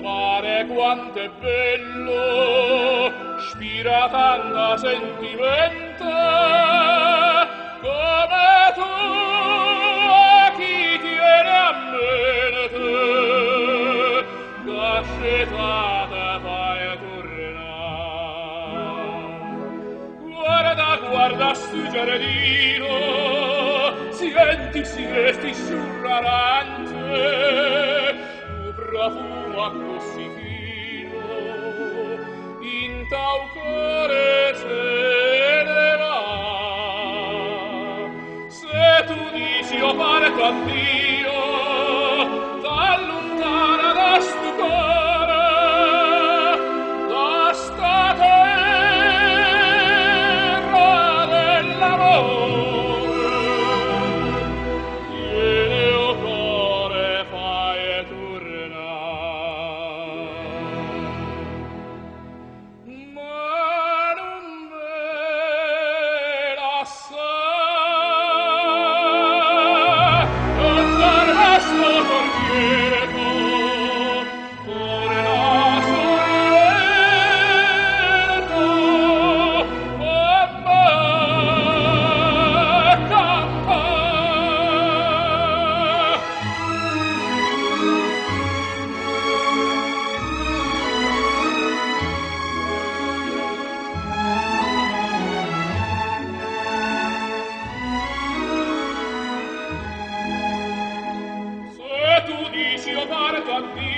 mare quant'è bello, spira tanta sentimento, come tu a chi tiene a mente, cascetata fai tornare. Guarda stu giardino, senti sciurrarante, profuma così fino, in tau cuore se ne va. Se tu dici io parto a Dio, t'allontana da stu cuore, da sta terra dell'amore. Io parto a Dio.